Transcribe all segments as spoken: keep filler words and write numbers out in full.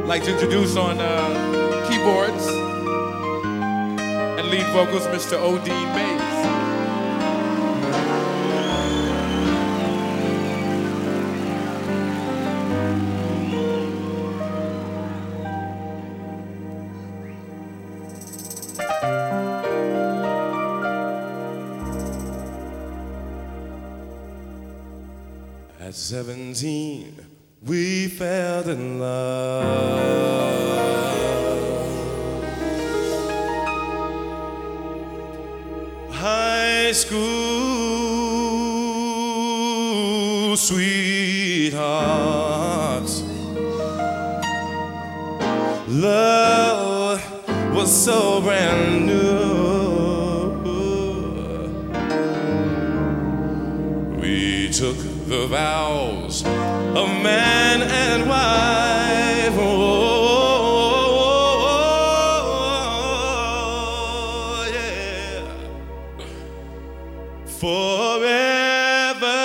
I'd like to introduce on uh, keyboards and lead vocals, Mister Odine Mays. At seventeen, we fell in love. High school sweethearts. Love was so brand new. We took the vows of man and wife. Oh, yeah. Forever,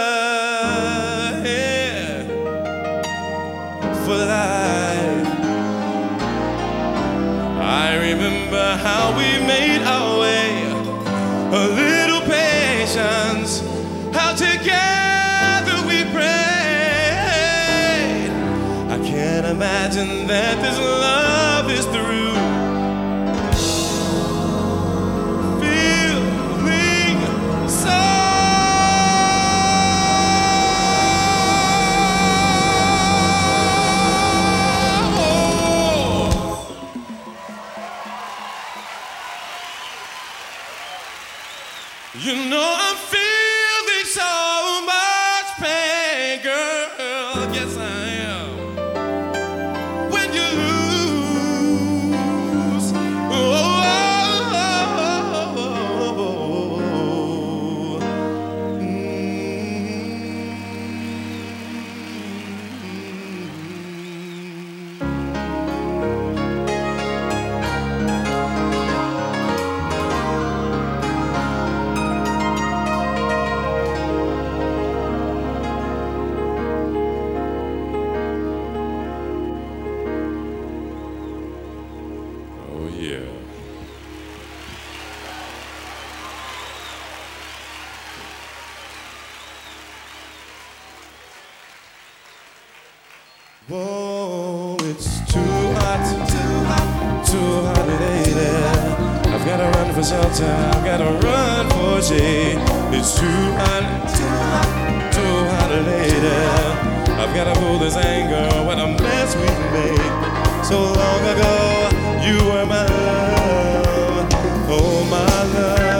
yeah. For life. I remember how we made our way. A little patience, how together we prayed. I can't imagine that this love is through. Feeling so you know I'm feeling so much pain, girl. Yes, I am. When you lose, oh, oh, oh, oh, oh. Oh, yeah. Whoa, it's too hot, too hot, too hot, lady. I've gotta run for shelter, I've gotta run for shade. It's too hot, too hot, too hot, lady. I've gotta pull this anger, what a mess we've made. So long ago, you were my love, oh my love.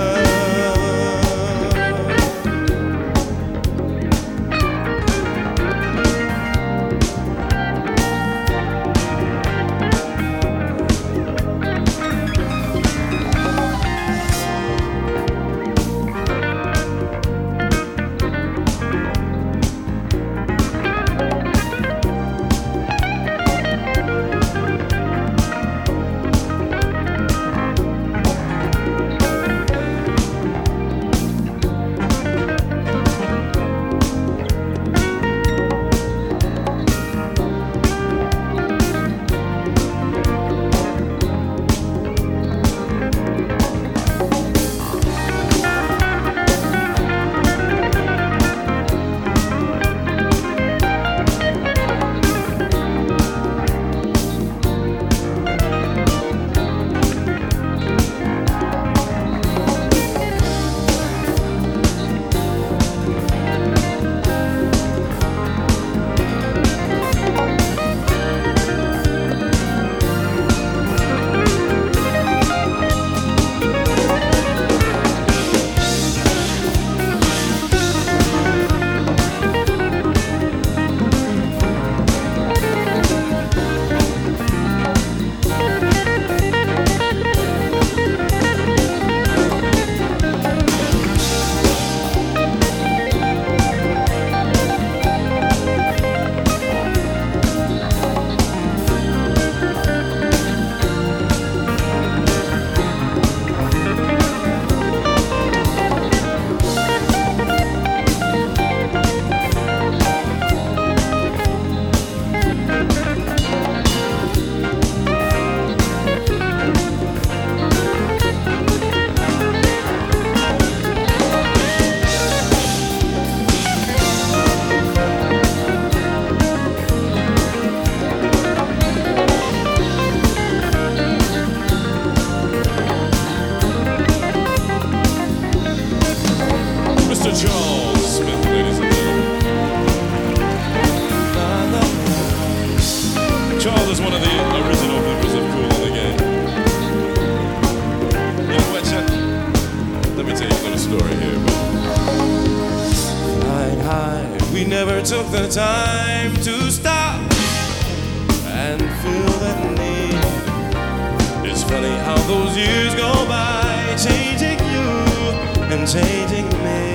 took the time to stop and feel that need. It's funny how those years go by, changing you and changing me.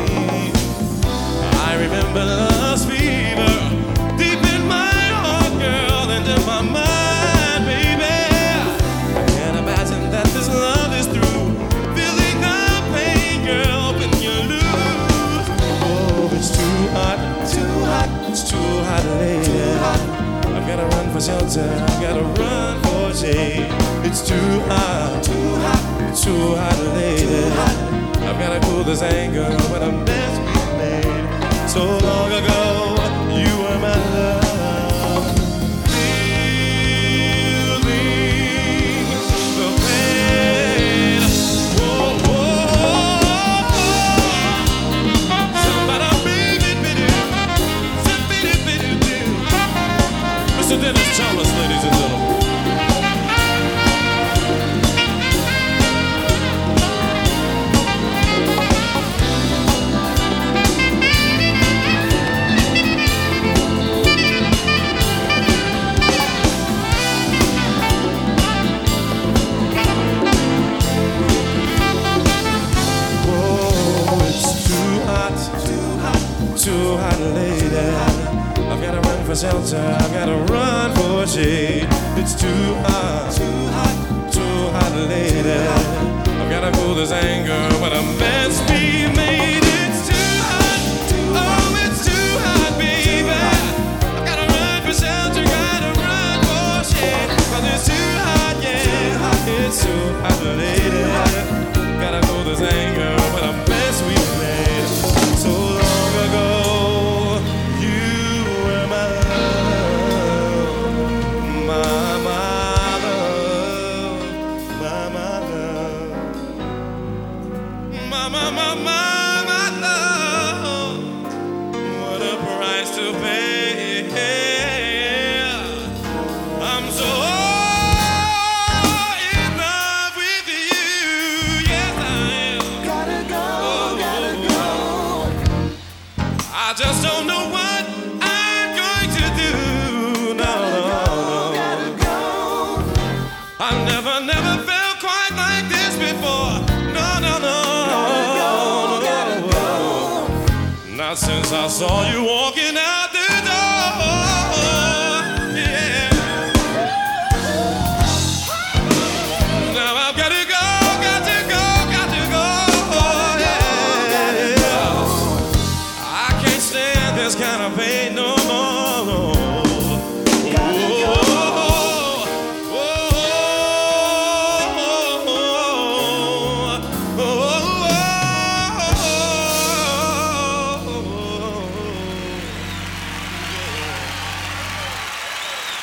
I remember love's fever deep in my heart, girl, and in my mind, baby. I can't imagine that this love is through. Feeling the pain, girl, when you lose. Oh, it's too hot, too hot, it's too hot, lady. Too hot. I've gotta run for shelter, I've gotta run for shade. It's too hot, too hot, it's too hot, lady. Too hot. I've gotta cool this anger when a mess we made. So long ago, you were my love. Feeling the pain. Whoa, whoa. Somebody bring it, biddy. Somebody biddy, biddy. Mister Dennis Thomas, ladies and gentlemen. Too hot, lady. I've gotta run for shelter, I've gotta run for shade. It's too hot, too hot, too hot, lady. I've gotta cool this anger when a mess be made. It's too hot, oh, it's too hot, baby. I've gotta run for shelter, gotta run for shade. 'Cause it's too hot, yeah, it's too hot, lady. Gotta cool this anger when a mess we made. So long ago, you were my love, my, my love, my, my love, my, my, my, my, my love. What a price to pay. I'm so in love with you. Yes, I am. Gotta go, gotta go. I just don't know what I'm going to do. No, no, no. Gotta go. I've never, never felt quite like this before. No, no, no. Gotta go, gotta go. Not since I saw you walk